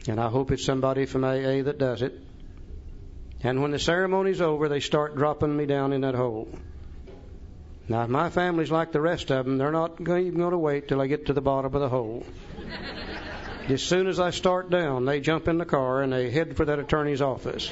And I hope it's somebody from AA that does it. And when the ceremony's over, they start dropping me down in that hole. Now, if my family's like the rest of them, they're not even going to wait till I get to the bottom of the hole. As soon as I start down, they jump in the car and they head for that attorney's office.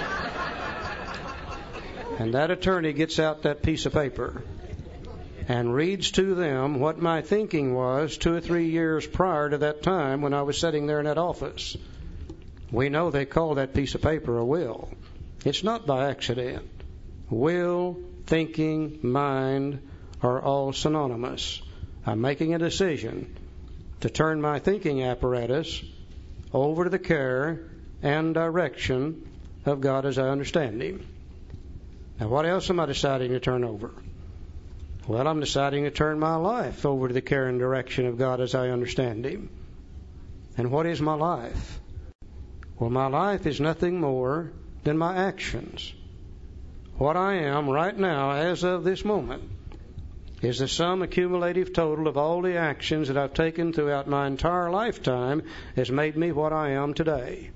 And that attorney gets out that piece of paper and reads to them what my thinking was 2 or 3 years prior to that time when I was sitting there in that office. We know they call that piece of paper a will. It's not by accident. Will, thinking, mind are all synonymous. I'm making a decision to turn my thinking apparatus over to the care and direction of God as I understand Him. Now, what else am I deciding to turn over? Well, I'm deciding to turn my life over to the care and direction of God as I understand Him. And what is my life? Well, my life is nothing more than my actions. What I am right now, as of this moment, is the sum accumulative total of all the actions that I've taken throughout my entire lifetime has made me what I am today.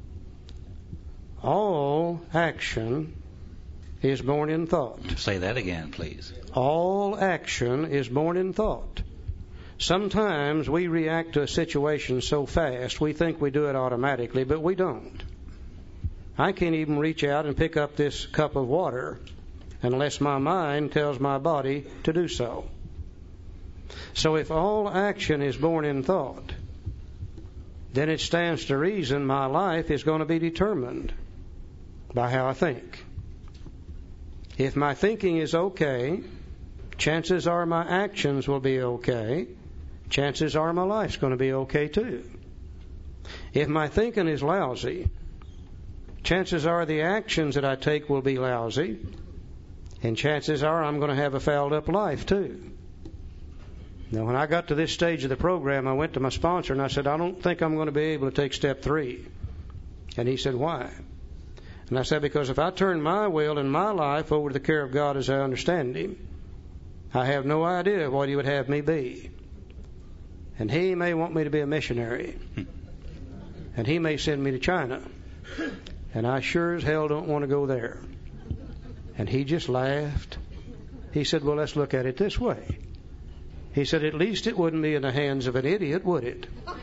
All action is born in thought. Say that again, please. All action is born in thought. Sometimes we react to a situation so fast we think we do it automatically, but we don't. I can't even reach out and pick up this cup of water unless my mind tells my body to do so. So if all action is born in thought, then it stands to reason my life is going to be determined by how I think. If my thinking is okay, chances are my actions will be okay. Chances are my life's going to be okay too. If my thinking is lousy, chances are the actions that I take will be lousy. And chances are I'm going to have a fouled up life too. Now, when I got to this stage of the program, I went to my sponsor and I said, I don't think I'm going to be able to take step 3. And he said, why? And I said, because if I turn my will and my life over to the care of God as I understand Him, I have no idea what He would have me be. And He may want me to be a missionary. And He may send me to China. And I sure as hell don't want to go there. And he just laughed. He said, well, let's look at it this way. He said, at least it wouldn't be in the hands of an idiot, would it?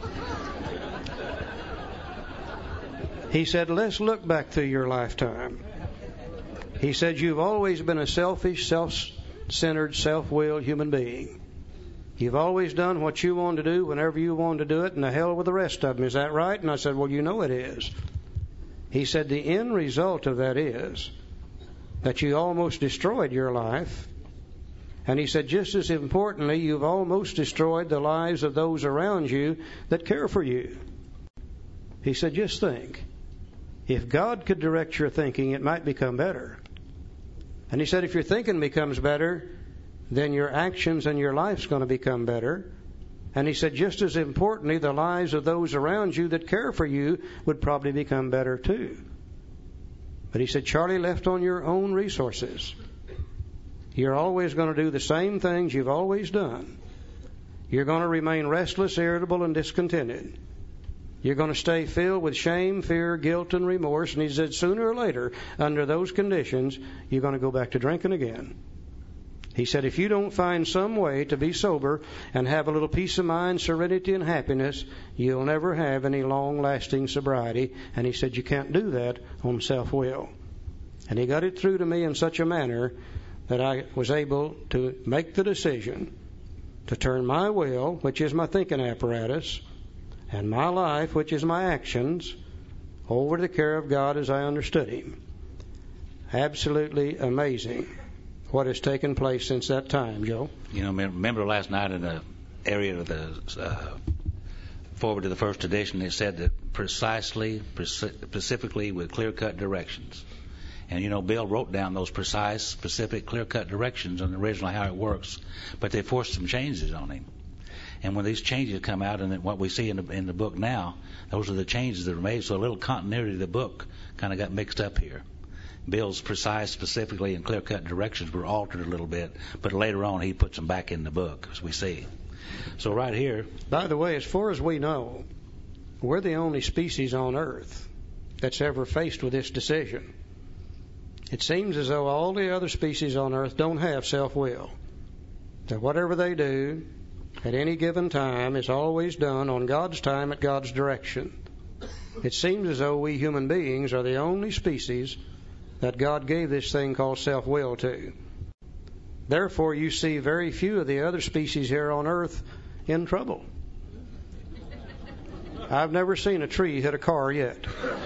He said, let's look back through your lifetime. He said, you've always been a selfish, self-centered, self-willed human being. You've always done what you wanted to do whenever you wanted to do it, and the hell with the rest of them. Is that right? And I said, well, you know it is. He said, the end result of that is that you almost destroyed your life. And he said, just as importantly, you've almost destroyed the lives of those around you that care for you. He said, just think. If God could direct your thinking, it might become better. And he said, if your thinking becomes better, then your actions and your life's going to become better. And he said, just as importantly, the lives of those around you that care for you would probably become better too. But he said, Charlie, left on your own resources, you're always going to do the same things you've always done. You're going to remain restless, irritable, and discontented. You're going to stay filled with shame, fear, guilt, and remorse. And he said, sooner or later, under those conditions, you're going to go back to drinking again. He said, if you don't find some way to be sober and have a little peace of mind, serenity, and happiness, you'll never have any long-lasting sobriety. And he said, you can't do that on self-will. And he got it through to me in such a manner that I was able to make the decision to turn my will, which is my thinking apparatus, and my life, which is my actions, over to the care of God as I understood Him. Absolutely amazing what has taken place since that time, Joe. You know, remember last night in the area of the forward to the first edition, it said that specifically with clear-cut directions. And, you know, Bill wrote down those precise, specific, clear-cut directions on the original how it works, but they forced some changes on him. And when these changes come out, and what we see in the book now, those are the changes that were made, so a little continuity of the book kind of got mixed up here. Bill's precise, specifically, and clear-cut directions were altered a little bit, but later on he puts them back in the book, as we see. So right here... By the way, as far as we know, we're the only species on earth that's ever faced with this decision. It seems as though all the other species on earth don't have self-will. That whatever they do at any given time is always done on God's time at God's direction. It seems as though we human beings are the only species that God gave this thing called self-will to. Therefore, you see very few of the other species here on earth in trouble. I've never seen a tree hit a car yet.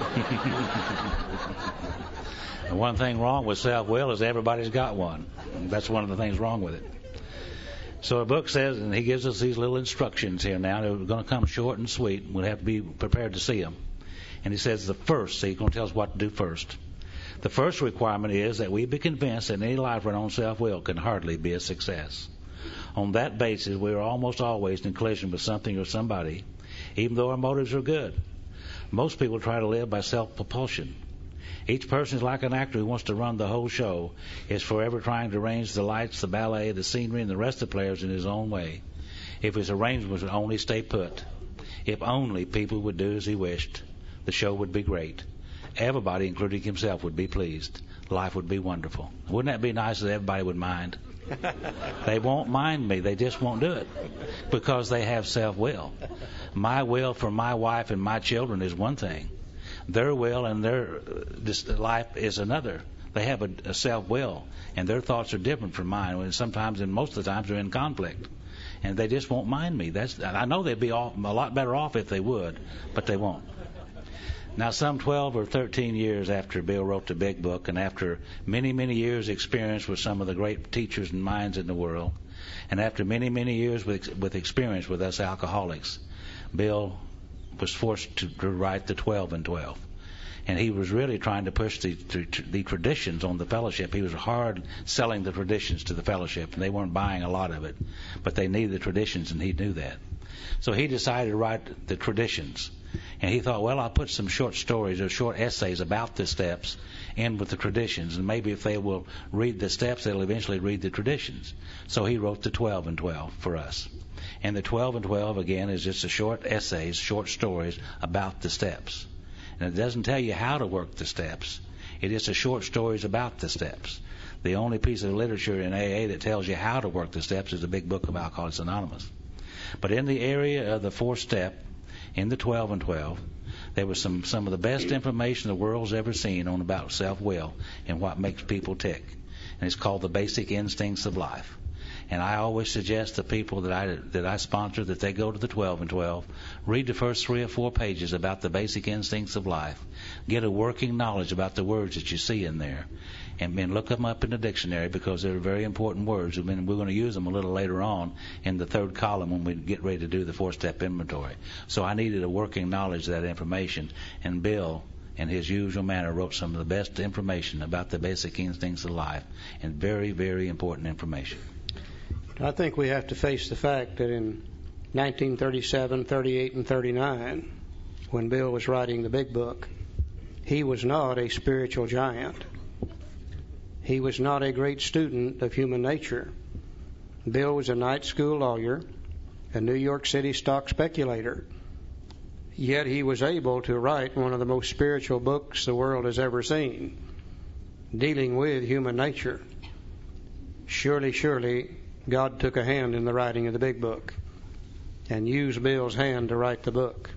The one thing wrong with self-will is everybody's got one. That's one of the things wrong with it. So the book says, and he gives us these little instructions here now. They're going to come short and sweet. We'll have to be prepared to see them. And he says the first, so he's going to tell us what to do first. The first requirement is that we be convinced that any life run on self-will can hardly be a success. On that basis, we are almost always in collision with something or somebody, even though our motives are good. Most people try to live by self-propulsion. Each person is like an actor who wants to run the whole show, is forever trying to arrange the lights, the ballet, the scenery, and the rest of the players in his own way. If his arrangements would only stay put, if only people would do as he wished, the show would be great. Everybody, including himself, would be pleased. Life would be wonderful. Wouldn't that be nice that everybody would mind? They won't mind me. They just won't do it because they have self-will. My will for my wife and my children is one thing. Their will and their life is another. They have a self-will, and their thoughts are different from mine. And sometimes, and most of the times, they're in conflict, and they just won't mind me. I know they'd be a lot better off if they would, but they won't. Now, some 12 or 13 years after Bill wrote the big book, and after many, many years' experience with some of the great teachers and minds in the world, and after many, many years with experience with us alcoholics, Bill was forced to write the 12 and 12. And he was really trying to push the traditions on the fellowship. He was hard selling the traditions to the fellowship, and they weren't buying a lot of it. But they needed the traditions, and he knew that. So he decided to write the traditions. And he thought, well, I'll put some short stories or short essays about the steps in with the traditions. And maybe if they will read the steps, they'll eventually read the traditions. So he wrote the 12 and 12 for us. And the 12 and 12, again, is just a short essays, short stories about the steps. And it doesn't tell you how to work the steps. It is a short stories about the steps. The only piece of literature in AA that tells you how to work the steps is the big book of Alcoholics Anonymous. But in the area of the fourth step, in the 12 and 12, there was some of the best information the world's ever seen on about self-will and what makes people tick. And it's called the Basic Instincts of Life. And I always suggest to people that I sponsor that they go to the 12 and 12, read the first 3 or 4 pages about the basic instincts of life, get a working knowledge about the words that you see in there, and then look them up in the dictionary because they're very important words. I mean, we're going to use them a little later on in the third column when we get ready to do the 4-step inventory. So I needed a working knowledge of that information, and Bill, in his usual manner, wrote some of the best information about the basic instincts of life, and very, very important information. I think we have to face the fact that in 1937, 38, and 39, when Bill was writing the big book, he was not a spiritual giant. He was not a great student of human nature. Bill was a night school lawyer, a New York City stock speculator. Yet he was able to write one of the most spiritual books the world has ever seen, dealing with human nature. Surely, God took a hand in the writing of the big book and used Bill's hand to write the book.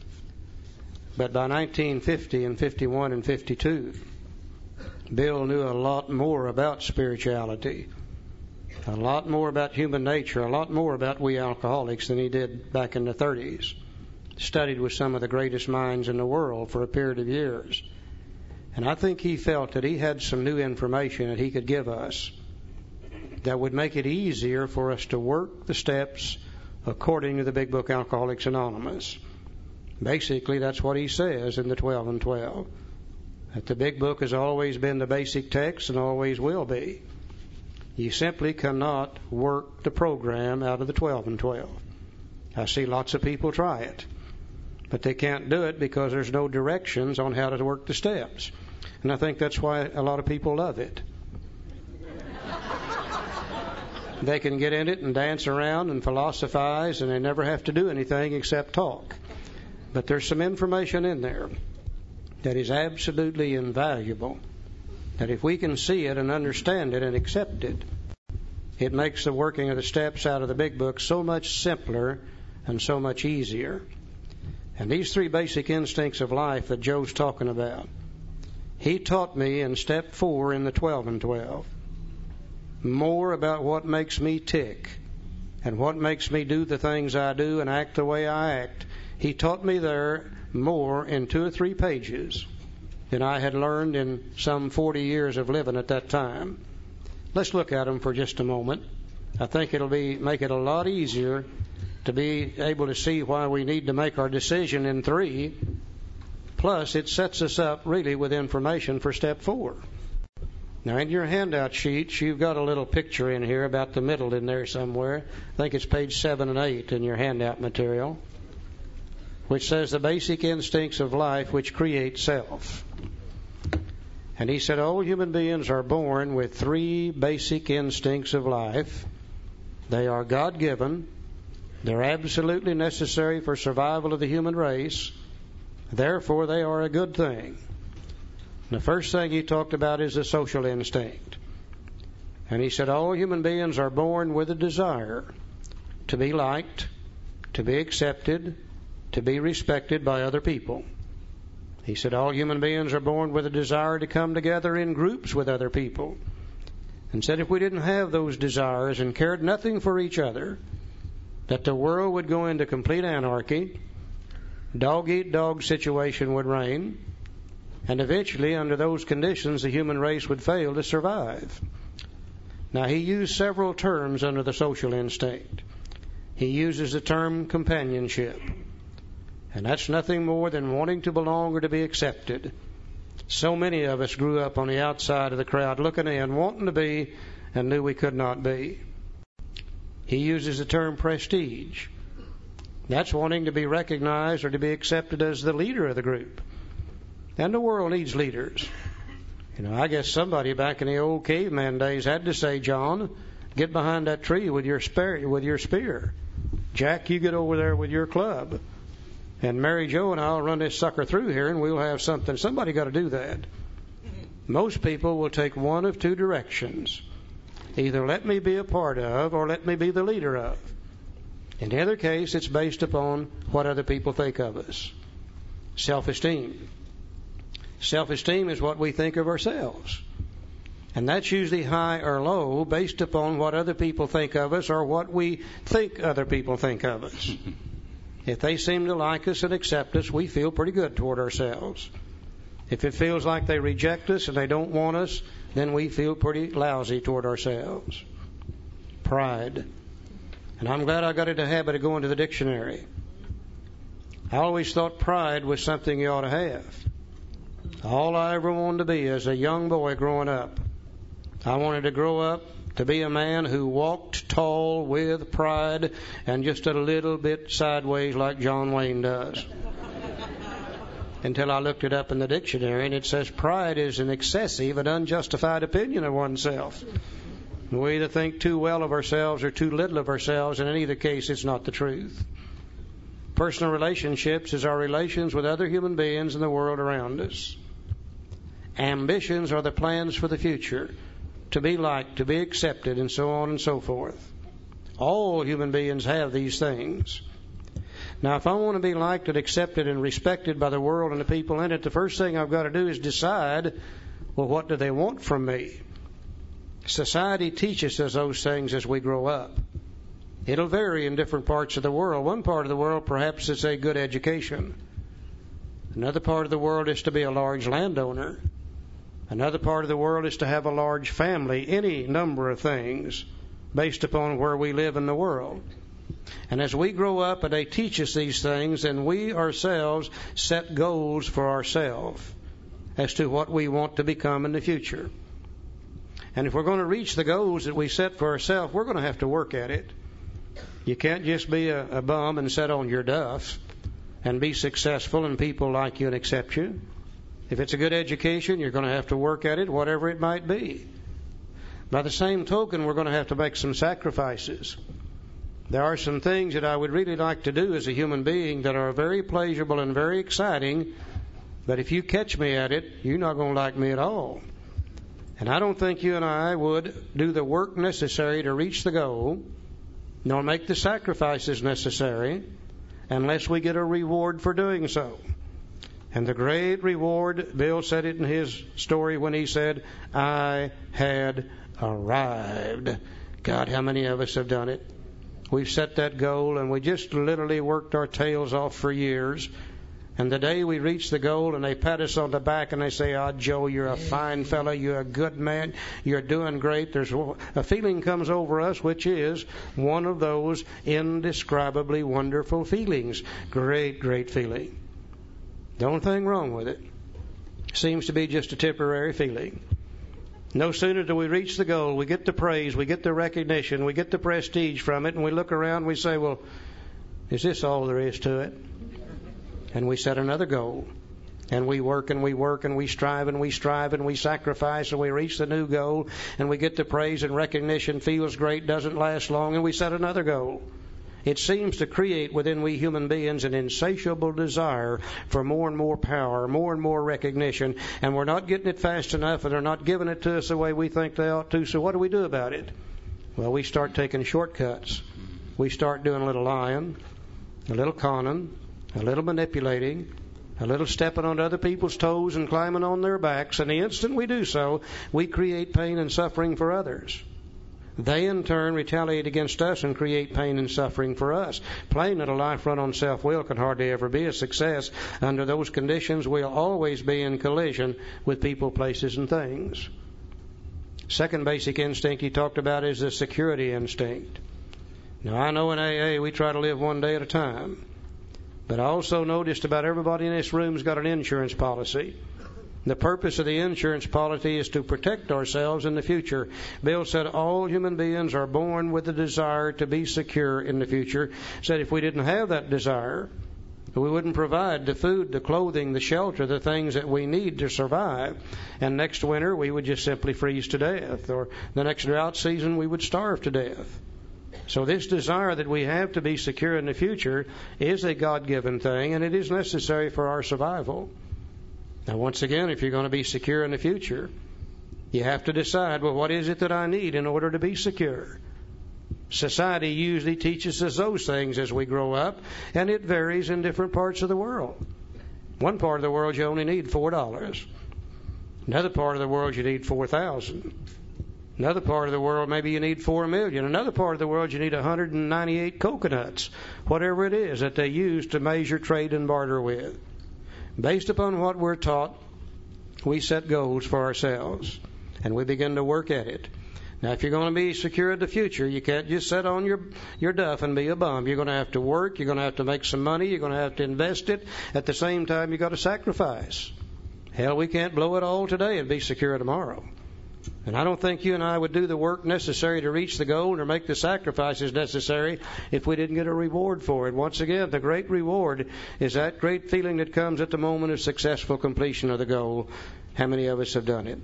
But by 1950 and 51 and 52, Bill knew a lot more about spirituality, a lot more about human nature, a lot more about we alcoholics than he did back in the 30s. Studied with some of the greatest minds in the world for a period of years. And I think he felt that he had some new information that he could give us that would make it easier for us to work the steps according to the big book Alcoholics Anonymous. Basically, that's what he says in the 12 and 12. That the big book has always been the basic text and always will be. You simply cannot work the program out of the 12 and 12. I see lots of people try it, but they can't do it because there's no directions on how to work the steps. And I think that's why a lot of people love it. They can get in it and dance around and philosophize, and they never have to do anything except talk. But there's some information in there that is absolutely invaluable, that if we can see it and understand it and accept it, it makes the working of the steps out of the big book so much simpler and so much easier. And these 3 basic instincts of life that Joe's talking about, he taught me in step 4 in the 12 and 12 more about what makes me tick and what makes me do the things I do and act the way I act. He taught me there more in 2 or 3 pages than I had learned in some 40 years of living at that time. Let's look at them for just a moment. I think it'll make it a lot easier to be able to see why we need to make our decision in 3. Plus, it sets us up really with information for step 4. Now, in your handout sheets, you've got a little picture in here about the middle in there somewhere. I think it's page 7 and 8 in your handout material, which says the basic instincts of life which create self. And he said all human beings are born with 3 basic instincts of life. They are God-given. They're absolutely necessary for survival of the human race. Therefore, they are a good thing. The first thing he talked about is the social instinct. And he said all human beings are born with a desire to be liked, to be accepted, to be respected by other people. He said all human beings are born with a desire to come together in groups with other people. And said if we didn't have those desires and cared nothing for each other, that the world would go into complete anarchy, dog-eat-dog situation would reign, and eventually, under those conditions, the human race would fail to survive. Now, he used several terms under the social instinct. He uses the term companionship. And that's nothing more than wanting to belong or to be accepted. So many of us grew up on the outside of the crowd, looking in, wanting to be, and knew we could not be. He uses the term prestige. That's wanting to be recognized or to be accepted as the leader of the group. And the world needs leaders. I guess somebody back in the old caveman days had to say, John, get behind that tree with your spear. Jack, you get over there with your club. And Mary Jo and I'll run this sucker through here and we'll have something. Somebody got to do that. Most people will take one of 2 directions. Either let me be a part of or let me be the leader of. In the other case, it's based upon what other people think of us. Self-esteem. Self-esteem is what we think of ourselves. And that's usually high or low based upon what other people think of us or what we think other people think of us. If they seem to like us and accept us, we feel pretty good toward ourselves. If it feels like they reject us and they don't want us, then we feel pretty lousy toward ourselves. Pride. And I'm glad I got into the habit of going to the dictionary. I always thought pride was something you ought to have. All I ever wanted to be as a young boy growing up, I wanted to grow up to be a man who walked tall with pride and just a little bit sideways like John Wayne does. Until I looked it up in the dictionary, and it says pride is an excessive and unjustified opinion of oneself. We either think too well of ourselves or too little of ourselves, and in either case, it's not the truth. Personal relationships is our relations with other human beings in the world around us. Ambitions are the plans for the future, to be liked, to be accepted, and so on and so forth. All human beings have these things. Now, if I want to be liked and accepted and respected by the world and the people in it, the first thing I've got to do is decide, well, what do they want from me? Society teaches us those things as we grow up. It'll vary in different parts of the world. One part of the world, perhaps, it's a good education. Another part of the world is to be a large landowner. Another part of the world is to have a large family. Any number of things based upon where we live in the world. And as we grow up and they teach us these things, then we ourselves set goals for ourselves as to what we want to become in the future. And if we're going to reach the goals that we set for ourselves, we're going to have to work at it. You can't just be a bum and sit on your duff and be successful and people like you and accept you. If it's a good education, you're going to have to work at it, whatever it might be. By the same token, we're going to have to make some sacrifices. There are some things that I would really like to do as a human being that are very pleasurable and very exciting, but if you catch me at it, you're not going to like me at all. And I don't think you and I would do the work necessary to reach the goal, nor make the sacrifices necessary, unless we get a reward for doing so. And the great reward, Bill said it in his story when he said, I had arrived. God, how many of us have done it? We've set that goal and we just literally worked our tails off for years. And the day we reach the goal and they pat us on the back and they say, Joe, you're a fine fellow, you're a good man, you're doing great. There's a feeling comes over us which is one of those indescribably wonderful feelings. Great, great feeling. The only thing wrong with it seems to be just a temporary feeling. No sooner do we reach the goal, we get the praise, we get the recognition, we get the prestige from it, and we look around and we say, well, is this all there is to it? And we set another goal. And we work and we work and we strive and we strive and we sacrifice and we reach the new goal and we get the praise and recognition, feels great, doesn't last long, and we set another goal. It seems to create within we human beings an insatiable desire for more and more power, more and more recognition, and we're not getting it fast enough and they're not giving it to us the way we think they ought to. So what do we do about it? Well, we start taking shortcuts. We start doing a little lying, a little conning, a little manipulating, a little stepping on other people's toes and climbing on their backs, and the instant we do so, we create pain and suffering for others. They, in turn, retaliate against us and create pain and suffering for us. Plain that a life run on self-will can hardly ever be a success. Under those conditions, we'll always be in collision with people, places, and things. Second basic instinct he talked about is the security instinct. Now, I know in AA we try to live one day at a time. But I also noticed about everybody in this room's got an insurance policy. The purpose of the insurance policy is to protect ourselves in the future. Bill said all human beings are born with a desire to be secure in the future. Said if we didn't have that desire, we wouldn't provide the food, the clothing, the shelter, the things that we need to survive. And next winter we would just simply freeze to death. Or the next drought season we would starve to death. So this desire that we have to be secure in the future is a God-given thing, and it is necessary for our survival. Now, once again, if you're going to be secure in the future, you have to decide, well, what is it that I need in order to be secure? Society usually teaches us those things as we grow up, and it varies in different parts of the world. One part of the world you only need $4. Another part of the world you need $4,000. Another part of the world, maybe you need 4 million. Another part of the world, you need 198 coconuts. Whatever it is that they use to measure, trade, and barter with. Based upon what we're taught, we set goals for ourselves, and we begin to work at it. Now, if you're going to be secure in the future, you can't just sit on your duff and be a bum. You're going to have to work. You're going to have to make some money. You're going to have to invest it. At the same time, you've got to sacrifice. Hell, we can't blow it all today and be secure tomorrow. And I don't think you and I would do the work necessary to reach the goal or make the sacrifices necessary if we didn't get a reward for it. Once again, the great reward is that great feeling that comes at the moment of successful completion of the goal. How many of us have done it?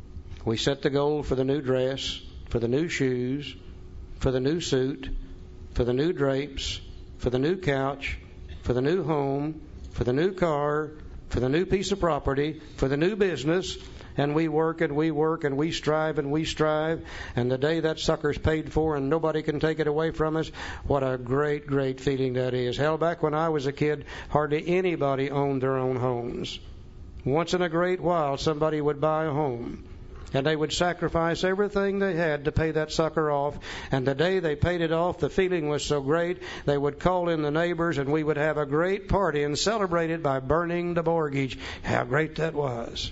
We set the goal for the new dress, for the new shoes, for the new suit, for the new drapes, for the new couch, for the new home, for the new car, for the new piece of property, for the new business. And we work and we work and we strive and we strive. And the day that sucker's paid for and nobody can take it away from us, what a great, great feeling that is. Hell, back when I was a kid, hardly anybody owned their own homes. Once in a great while, somebody would buy a home. And they would sacrifice everything they had to pay that sucker off. And the day they paid it off, the feeling was so great, they would call in the neighbors and we would have a great party and celebrate it by burning the mortgage. How great that was.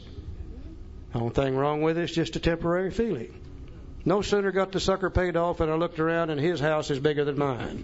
The only thing wrong with it is just a temporary feeling. No sooner got the sucker paid off and I looked around and his house is bigger than mine.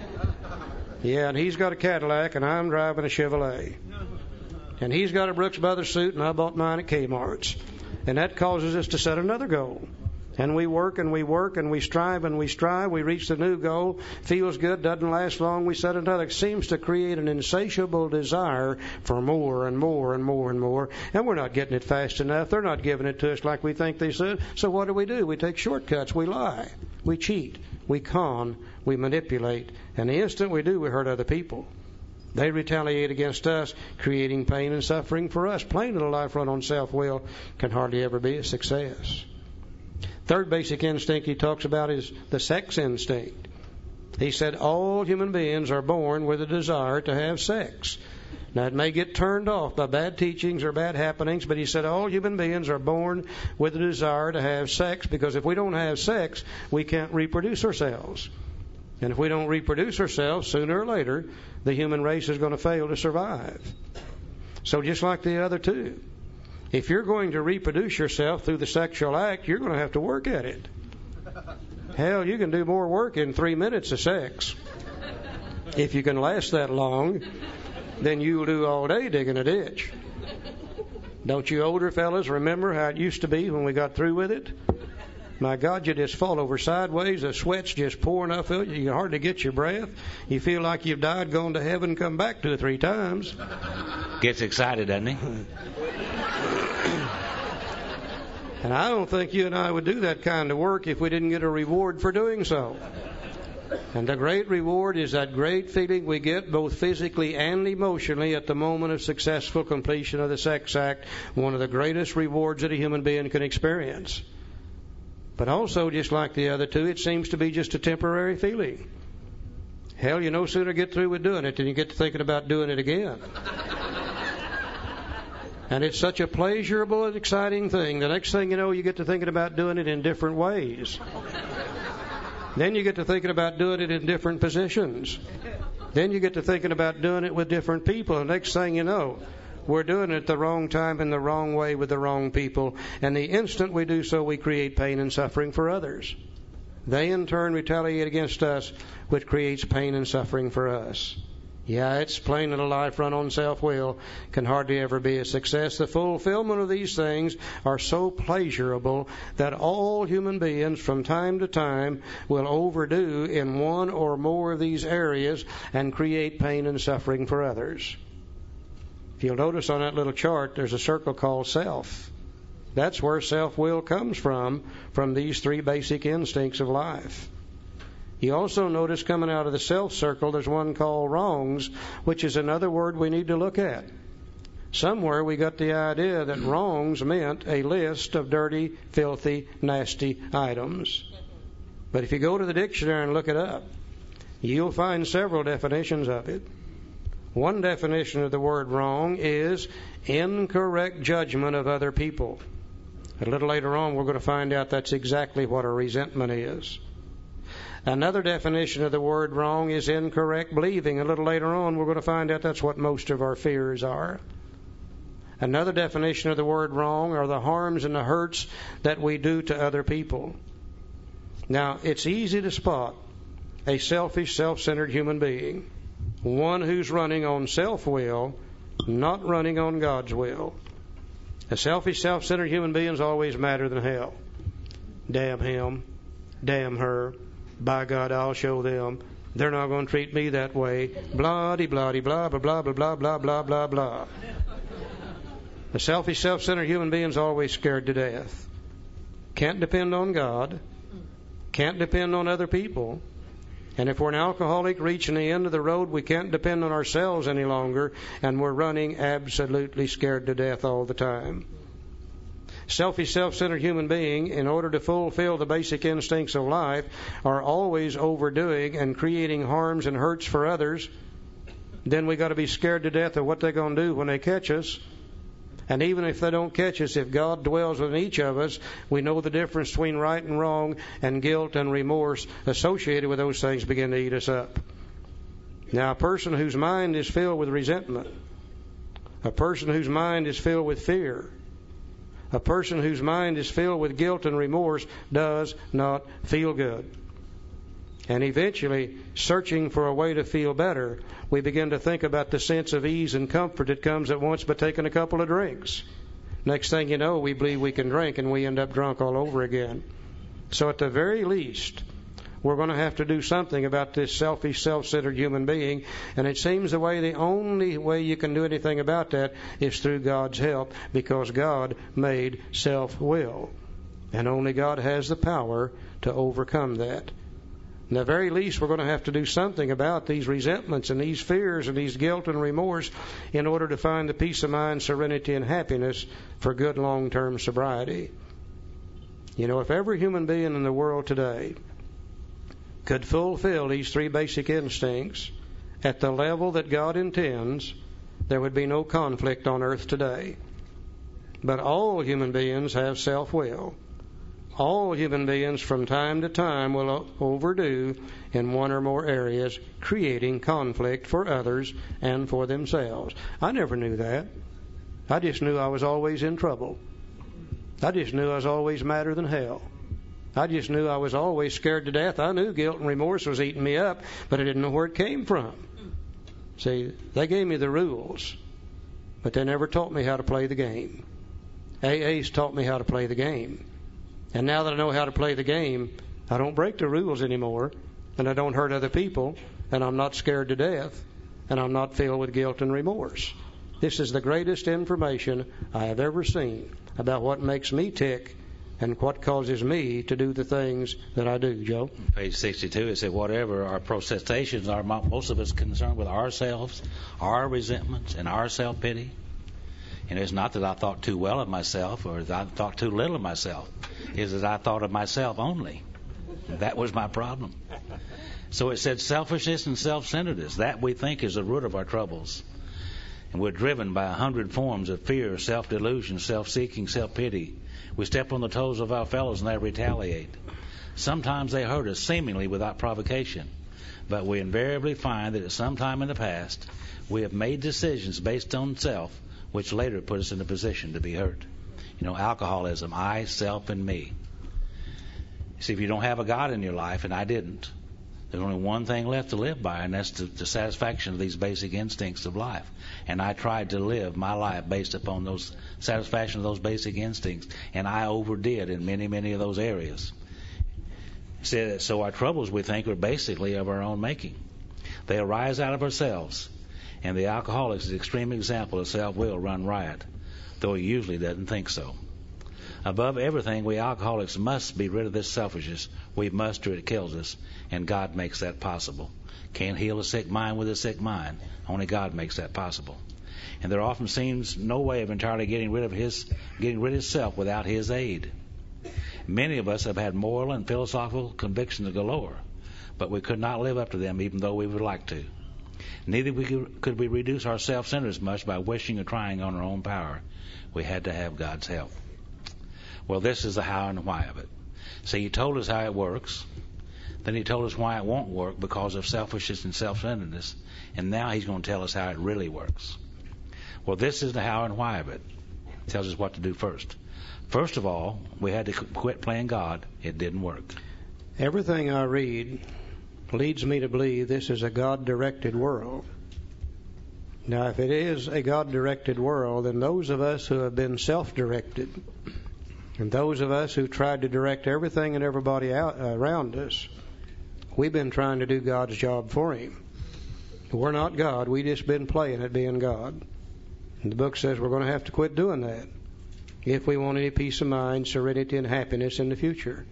Yeah, and he's got a Cadillac and I'm driving a Chevrolet. And he's got a Brooks Brothers suit and I bought mine at Kmart's. And that causes us to set another goal. And we work and we work and we strive and we strive. We reach the new goal. Feels good, doesn't last long. We set another. It seems to create an insatiable desire for more and more and more and more. And we're not getting it fast enough. They're not giving it to us like we think they should. So what do? We take shortcuts. We lie. We cheat. we con, we manipulate, and the instant we do, we hurt other people. They retaliate against us, creating pain and suffering for us. Plain little life run on self-will can hardly ever be a success. Third basic instinct he talks about is the sex instinct. He said all human beings are born with a desire to have sex. Now, it may get turned off by bad teachings or bad happenings, but he said all human beings are born with a desire to have sex, because if we don't have sex, we can't reproduce ourselves. And if we don't reproduce ourselves, sooner or later, the human race is going to fail to survive. So just like the other two, if you're going to reproduce yourself through the sexual act, you're going to have to work at it. Hell, you can do more work in 3 minutes of sex. If you can last that long, then you'll do all day digging a ditch. Don't you older fellas remember how it used to be when we got through with it? My God, you just fall over sideways. The sweat's just pouring off of you. You can hardly get your breath. You feel like you've died, gone to heaven, come back 2 or 3 times. Gets excited, doesn't he? And I don't think you and I would do that kind of work if we didn't get a reward for doing so. And the great reward is that great feeling we get both physically and emotionally at the moment of successful completion of the sex act, one of the greatest rewards that a human being can experience. But also, just like the other two, it seems to be just a temporary feeling. Hell, you no sooner get through with doing it than you get to thinking about doing it again. And it's such a pleasurable and exciting thing. The next thing you know, you get to thinking about doing it in different ways. Then you get to thinking about doing it in different positions. Then you get to thinking about doing it with different people. The next thing you know, we're doing it at the wrong time in the wrong way with the wrong people. And the instant we do so, we create pain and suffering for others. They in turn retaliate against us, which creates pain and suffering for us. Yeah, it's plain that a life run on self-will can hardly ever be a success. The fulfillment of these things are so pleasurable that all human beings from time to time will overdo in one or more of these areas and create pain and suffering for others. If you'll notice on that little chart, there's a circle called self. That's where self-will comes from these 3 basic instincts of life. You also notice coming out of the self circle, there's one called wrongs, which is another word we need to look at. Somewhere we got the idea that wrongs meant a list of dirty, filthy, nasty items. But if you go to the dictionary and look it up, you'll find several definitions of it. One definition of the word wrong is incorrect judgment of other people. A little later on, we're going to find out that's exactly what a resentment is. Another definition of the word wrong is incorrect believing. A little later on, we're going to find out that's what most of our fears are. Another definition of the word wrong are the harms and the hurts that we do to other people. Now, it's easy to spot a selfish, self-centered human being, one who's running on self-will, not running on God's will. A selfish, self-centered human being is always madder than hell. Damn him. Damn her. By God, I'll show them. They're not going to treat me that way. Blah-de-blah-de, blah, blah, blah, blah, blah, blah, blah, blah, blah. A selfish, self-centered human being is always scared to death. Can't depend on God. Can't depend on other people. And if we're an alcoholic reaching the end of the road, we can't depend on ourselves any longer, and we're running absolutely scared to death all the time. Selfish, self-centered human being, in order to fulfill the basic instincts of life, are always overdoing and creating harms and hurts for others. Then we got to be scared to death of what they're going to do when they catch us. And even if they don't catch us, if God dwells within each of us, we know the difference between right and wrong, and guilt and remorse associated with those things begin to eat us up. Now, a person whose mind is filled with resentment, a person whose mind is filled with fear, a person whose mind is filled with guilt and remorse does not feel good. And eventually, searching for a way to feel better, we begin to think about the sense of ease and comfort that comes at once by taking a couple of drinks. Next thing you know, we believe we can drink, and we end up drunk all over again. So at the very least, we're going to have to do something about this selfish, self-centered human being. And it seems the only way you can do anything about that is through God's help, because God made self-will. And only God has the power to overcome that. In the very least, we're going to have to do something about these resentments and these fears and these guilt and remorse in order to find the peace of mind, serenity, and happiness for good long-term sobriety. You know, if every human being in the world today could fulfill these three basic instincts at the level that God intends, there would be no conflict on earth today. But all human beings have self-will. All human beings from time to time will overdo in one or more areas, creating conflict for others and for themselves. I never knew that. I just knew I was always in trouble. I just knew I was always madder than hell. I just knew I was always scared to death. I knew guilt and remorse was eating me up, but I didn't know where it came from. See, they gave me the rules, but they never taught me how to play the game. AA's taught me how to play the game. And now that I know how to play the game, I don't break the rules anymore, and I don't hurt other people, and I'm not scared to death, and I'm not filled with guilt and remorse. This is the greatest information I have ever seen about what makes me tick and what causes me to do the things that I do, Joe. Page 62, it said, whatever our protestations are, most of us concerned with ourselves, our resentments, and our self-pity. And it's not that I thought too well of myself or that I thought too little of myself. It's that I thought of myself only. That was my problem. So it said selfishness and self-centeredness. That we think is the root of our troubles. And we're driven by 100 forms of fear, self-delusion, self-seeking, self-pity. We step on the toes of our fellows and they retaliate. Sometimes they hurt us seemingly without provocation. But we invariably find that at some time in the past we have made decisions based on self which later put us in a position to be hurt. You know, alcoholism, I, self, and me. See, if you don't have a God in your life, and I didn't, there's only one thing left to live by, and that's the satisfaction of these basic instincts of life. And I tried to live my life based upon those satisfaction of those basic instincts, and I overdid in many, many of those areas. So our troubles, we think, are basically of our own making. They arise out of ourselves. And the alcoholic is an extreme example of self-will run riot, though he usually doesn't think so. Above everything, we alcoholics must be rid of this selfishness. We must, or it kills us, and God makes that possible. Can't heal a sick mind with a sick mind. Only God makes that possible. And there often seems no way of entirely getting rid of self without His aid. Many of us have had moral and philosophical convictions galore, but we could not live up to them even though we would like to. Neither could we reduce our self-centeredness much by wishing or trying on our own power. We had to have God's help. Well, this is the how and why of it. So He told us how it works. Then He told us why it won't work because of selfishness and self-centeredness. And now He's going to tell us how it really works. Well, this is the how and why of it. It tells us what to do first. First of all, we had to quit playing God. It didn't work. Everything I read leads me to believe this is a God-directed world. Now, if it is a God-directed world, then those of us who have been self-directed and those of us who tried to direct everything and everybody out around us, we've been trying to do God's job for Him. We're not God. We've just been playing at being God. And the book says we're going to have to quit doing that if we want any peace of mind, serenity, and happiness in the future.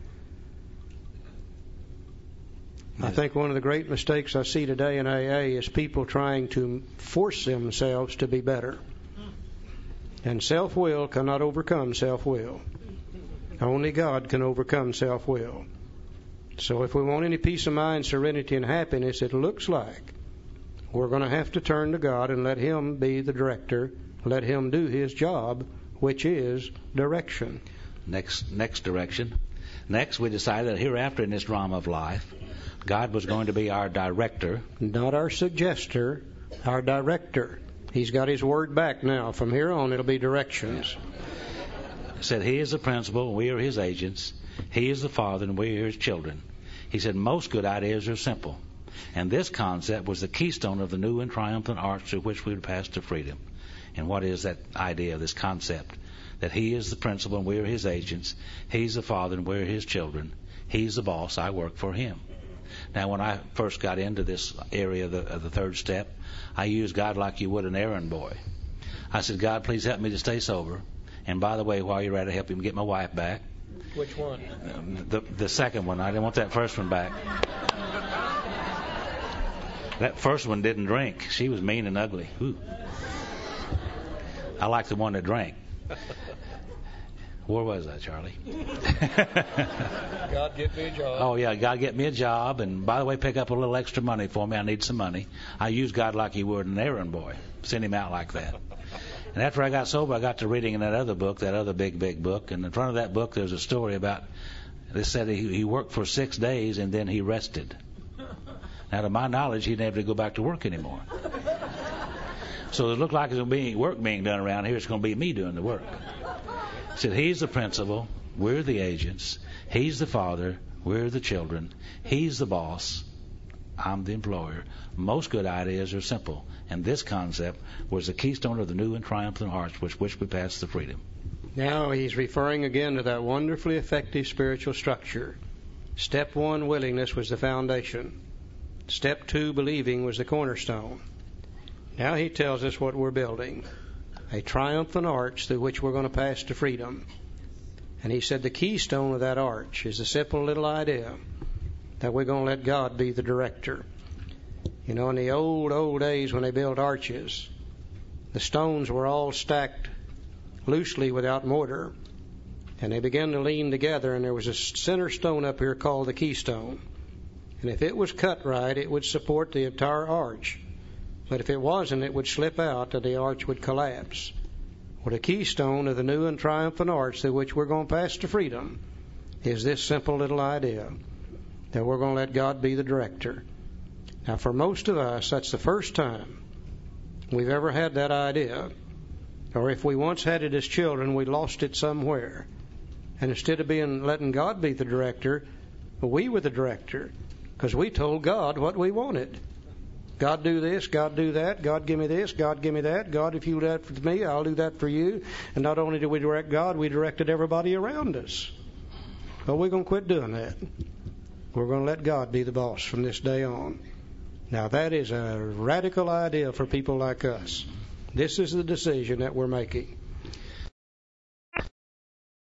I think one of the great mistakes I see today in AA is people trying to force themselves to be better. And self-will cannot overcome self-will. Only God can overcome self-will. So if we want any peace of mind, serenity, and happiness, it looks like we're going to have to turn to God and let Him be the director, let Him do His job, which is direction. Next direction. Next, we decided that hereafter in this drama of life, God was going to be our director. Not our suggester, our director. He's got His word back now. From here on, it'll be directions. He said He is the principal, and we are His agents. He is the Father, and we are His children. He said most good ideas are simple. And this concept was the keystone of the new and triumphant arch through which we would pass to freedom. And what is that idea, this concept? That He is the principal, and we are His agents. He's the Father, and we're His children. He's the boss. I work for Him. Now, when I first got into this area of the third step, I used God like you would an errand boy. I said, God, please help me to stay sober. And by the way, while you're at it, help Him get my wife back. Which one? The second one. I didn't want that first one back. That first one didn't drink. She was mean and ugly. Ooh. I like the one that drank. Where was I, Charlie? God, get me a job. Oh, yeah, God, get me a job. And by the way, pick up a little extra money for me. I need some money. I use God like he would an errand boy. Send him out like that. And after I got sober, I got to reading in that other book, that other big book. And in front of that book, there's a story about, they said he worked for 6 days and then he rested. Now, to my knowledge, he never go back to work anymore. So it looked like there's going to be work being done around here. It's going to be me doing the work. He said, he's the principal, we're the agents. He's the father, we're the children. He's the boss, I'm the employer. Most good ideas are simple. And this concept was the keystone of the new and triumphant arch with which we pass to freedom. Now he's referring again to that wonderfully effective spiritual structure. Step 1, willingness, was the foundation. Step 2, believing, was the cornerstone. Now he tells us what we're building. A triumphant arch through which we're going to pass to freedom. And he said the keystone of that arch is a simple little idea that we're going to let God be the director. You know, in the old days when they built arches, the stones were all stacked loosely without mortar. And they began to lean together, and there was a center stone up here called the keystone. And if it was cut right, it would support the entire arch. But if it wasn't, it would slip out and the arch would collapse. Well, the keystone of the new and triumphant arch through which we're going to pass to freedom is this simple little idea that we're going to let God be the director. Now, for most of us, that's the first time we've ever had that idea. Or if we once had it as children, we lost it somewhere. And instead of letting God be the director, we were the director because we told God what we wanted. God, do this. God, do that. God, give me this. God, give me that. God, if you do that for me, I'll do that for you. And not only did we direct God, we directed everybody around us. But we're going to quit doing that. We're going to let God be the boss from this day on. Now, that is a radical idea for people like us. This is the decision that we're making.